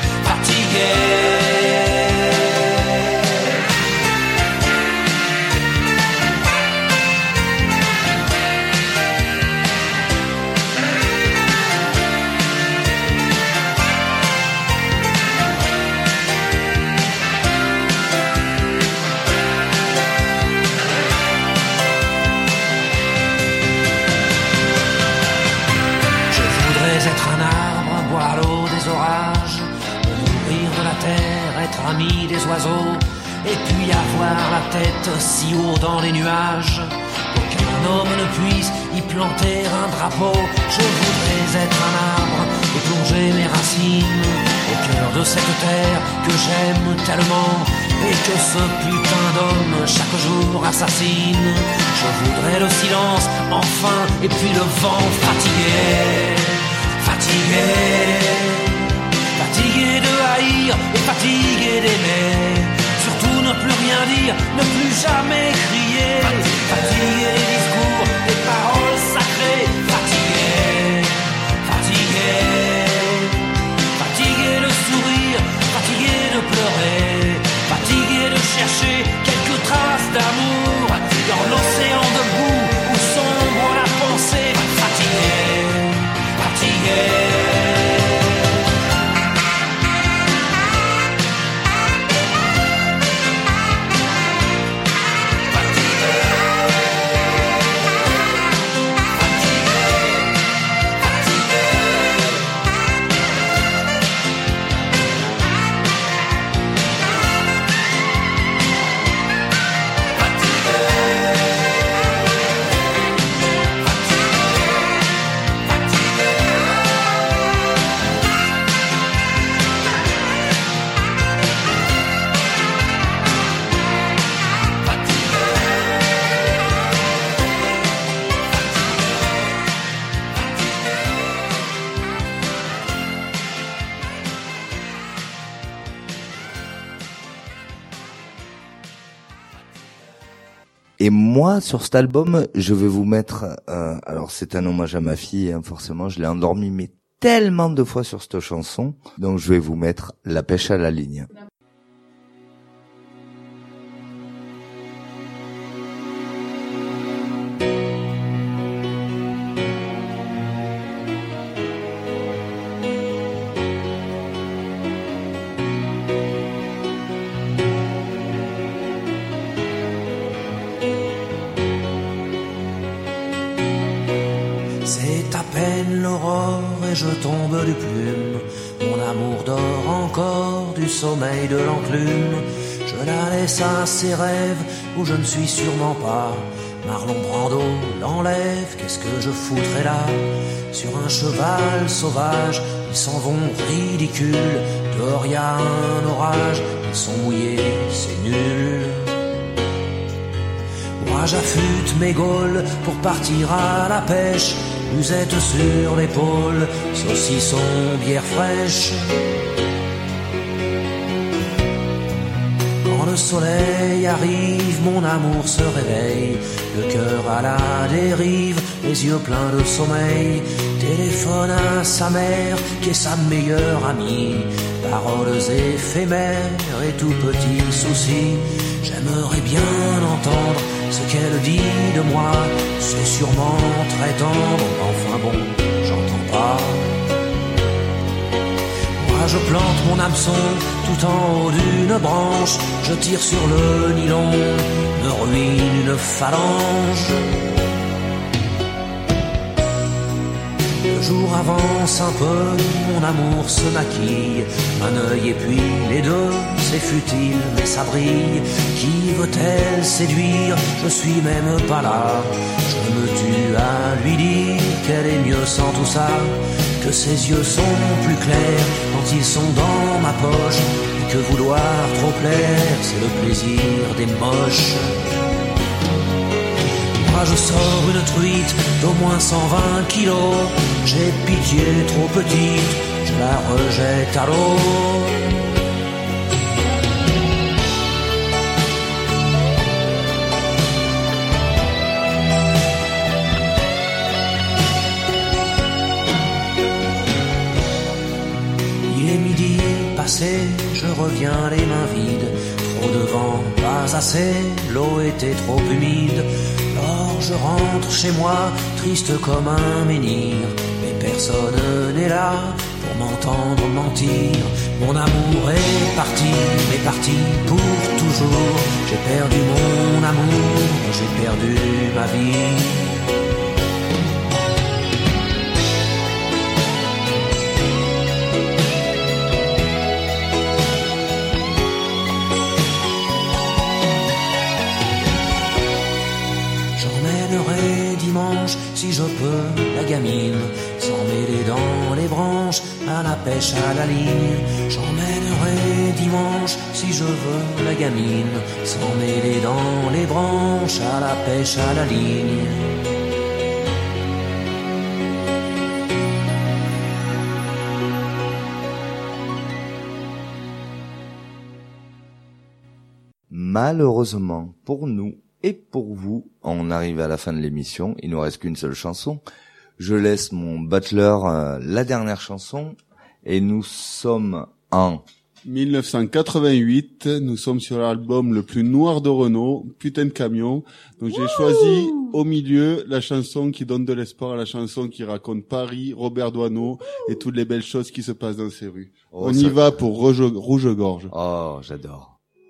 Être ami des oiseaux et puis avoir la tête si haut dans les nuages qu'aucun homme ne puisse y planter un drapeau. Je voudrais être un arbre et plonger mes racines au cœur de cette terre que j'aime tellement, et que ce putain d'homme chaque jour assassine. Je voudrais le silence, enfin, et puis le vent fatigué, fatigué, fatigué de haïr et fatigué d'aimer. Surtout ne plus rien dire, ne plus jamais crier. Fatigué des discours, des paroles sacrées. Fatigué, fatigué, fatigué de sourire, fatigué de pleurer, fatigué de chercher quelques traces d'amour dans l'océan de boue où sombre la pensée. Fatigué, fatigué. Et moi, sur cet album, je vais vous mettre... alors, c'est un hommage à ma fille, hein, forcément. Je l'ai endormie, mais tellement de fois sur cette chanson. Donc, je vais vous mettre La pêche à la ligne. C'est à peine l'aurore et je tombe du plume. Mon amour dort encore du sommeil de l'enclume. Je la laisse à ses rêves où je ne suis sûrement pas. Marlon Brando l'enlève, qu'est-ce que je foutrais là? Sur un cheval sauvage, ils s'en vont ridicules. Dehors y a un orage, ils sont mouillés, c'est nul. Moi j'affûte mes gaules pour partir à la pêche. Musette sur l'épaule, saucisson, bière fraîche. Quand le soleil arrive, mon amour se réveille. Le cœur à la dérive, les yeux pleins de sommeil. Téléphone à sa mère, qui est sa meilleure amie. Paroles éphémères et tout petits soucis. J'aimerais bien entendre ce qu'elle dit de moi. C'est sûrement très tendre, enfin bon, j'entends pas. Moi je plante mon hameçon tout en haut d'une branche. Je tire sur le nylon, me ruine une phalange. Le jour avance un peu, mon amour se maquille. Un œil et puis les deux, c'est futile mais ça brille. Qui veut-elle séduire? Je suis même pas là. Je me tue à lui dire qu'elle est mieux sans tout ça. Que ses yeux sont plus clairs quand ils sont dans ma poche. Et que vouloir trop plaire, c'est le plaisir des moches. Moi je sors une truite d'au moins 120 kilos. J'ai pitié trop petite, je la rejette à l'eau. Il est midi passé, je reviens les mains vides. Trop de vent, pas assez, l'eau était trop humide. Alors je rentre chez moi, triste comme un menhir. Mais personne n'est là pour m'entendre mentir. Mon amour est parti, mais parti pour toujours. J'ai perdu mon amour, j'ai perdu ma vie. Si je peux, la gamine, s'emmêler dans les branches, à la pêche à la ligne. J'emmènerai dimanche, si je veux la gamine, s'en mêler dans les branches, à la pêche, à la ligne. Malheureusement pour nous et pour vous, on arrive à la fin de l'émission. Il nous reste qu'une seule chanson. Je laisse mon butler la dernière chanson et nous sommes en 1988. Nous sommes sur l'album le plus noir de Renaud, Putain de camion. Donc j'ai choisi au milieu la chanson qui donne de l'espoir, la chanson qui raconte Paris, Robert Doisneau et toutes les belles choses qui se passent dans ces rues. On y va pour Rouge-Gorge. Oh, j'adore.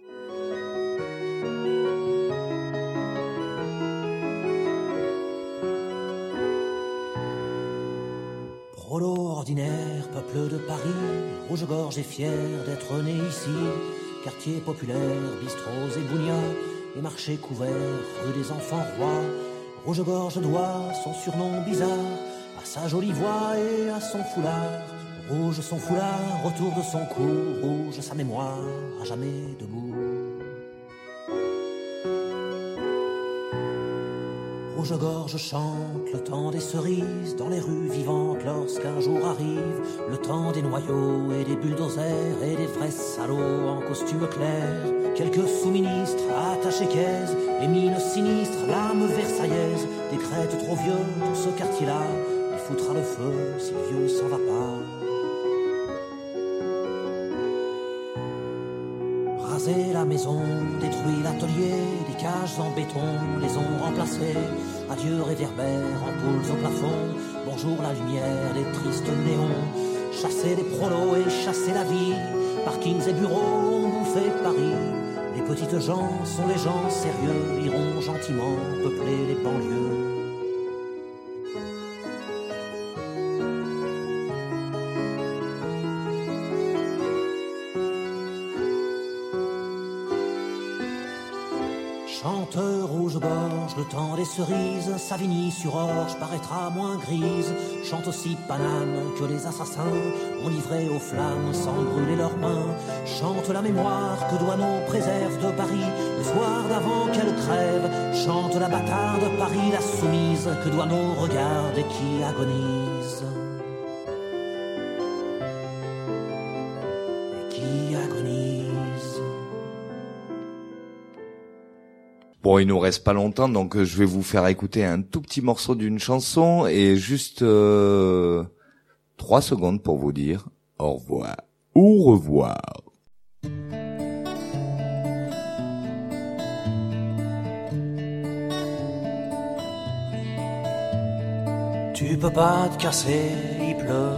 Prolo ordinaire, peuple de Paris, Rouge-Gorge est fier d'être né ici. Quartier populaire, bistrots et bougnats, les marchés couverts, rue des enfants rois. Rouge-Gorge doit son surnom bizarre à sa jolie voix et à son foulard. Rouge son foulard autour de son cou, rouge sa mémoire, à jamais debout. Rouge-Gorge chante le temps des cerises dans les rues vivantes lorsqu'un jour arrive le temps des noyaux et des bulldozers et des vrais salauds en costume clair. Quelques sous-ministres attachés caisse, les mines sinistres, l'âme versaillaise, décrète trop vieux pour ce quartier-là, il foutra le feu si le vieux s'en va pas. Raser la maison, détruit l'atelier, des cages en béton les ont remplacées. Adieu réverbères, ampoules au plafond, bonjour la lumière des tristes néons. Chasser les prolos et chasser la vie, parkings et bureaux ont bouffé Paris. Les petites gens sont les gens sérieux, iront gentiment peupler les banlieues. Chanteur Rouge-Gorge, le temps des cerises, Savigny-sur-Orge paraîtra moins grise. Chante aussi Paname que les assassins ont livré aux flammes sans brûler leurs mains. Chante la mémoire que Doisneau préserve de Paris le soir d'avant qu'elle crève. Chante la bâtarde Paris, la soumise que Doisneau regarde et qui agonise. Bon, il nous reste pas longtemps, donc je vais vous faire écouter un tout petit morceau d'une chanson et juste 3 secondes pour vous dire au revoir. Au revoir. Tu peux pas te casser, il pleut.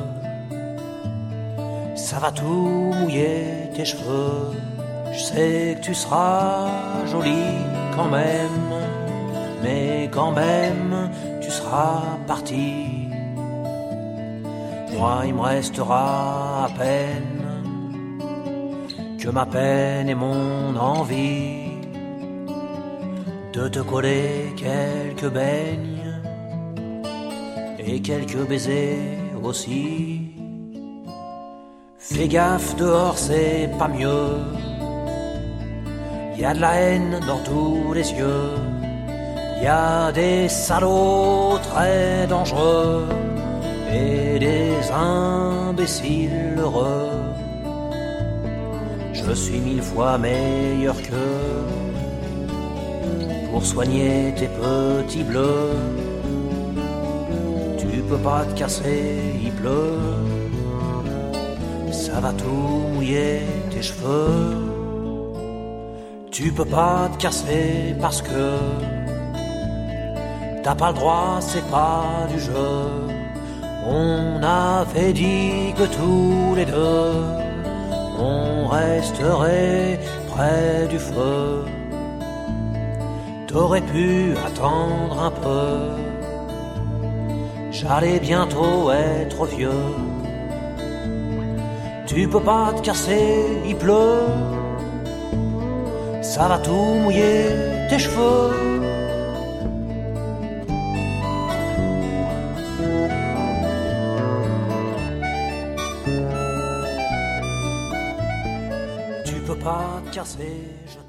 Ça va tout mouiller tes cheveux. Je sais que tu seras jolie quand même, mais quand même tu seras parti. Moi il me restera à peine que ma peine et mon envie de te coller quelques beignes et quelques baisers aussi. Fais gaffe, dehors c'est pas mieux. Y a de la haine dans tous les yeux, y a des salauds très dangereux et des imbéciles heureux. Je suis 1000 fois meilleur qu'eux pour soigner tes petits bleus. Tu peux pas te casser, il pleut, ça va tout mouiller tes cheveux. Tu peux pas te casser parce que t'as pas le droit, c'est pas du jeu. On avait dit que tous les deux on resterait près du feu. T'aurais pu attendre un peu, j'allais bientôt être vieux. Tu peux pas te casser, il pleut, ça va tout mouiller tes cheveux. tiercé, je